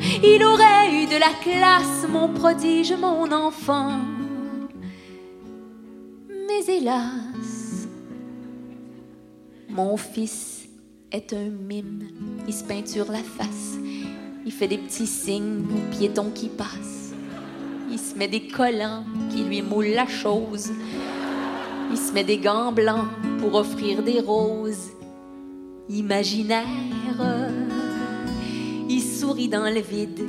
il aurait eu de la classe, mon prodige, mon enfant. Mais hélas, mon fils est un mime. Il se peinture la face, il fait des petits signes aux piétons qui passent. Il se met des collants qui lui moulent la chose. Il se met des gants blancs pour offrir des roses imaginaires. Il sourit dans le vide